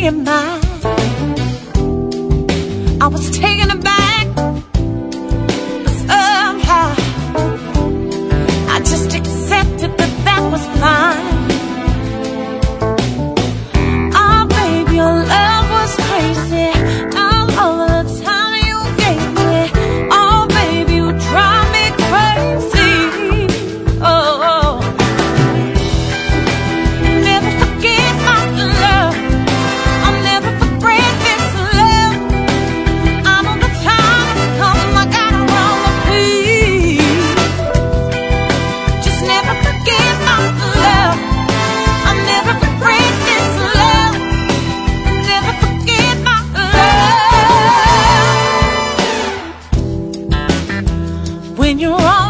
being mine. I was taken aback, but somehow I just accepted that that was fine. Oh, baby, your love was crazy. All over the time you gave me. Oh, baby, you drive me crazy. Oh, never forget my love. I'll never forget this love. I know the time has come. I gotta run the beat. Just never forget my love. I'll never forget this love. Never forget my love. When you're on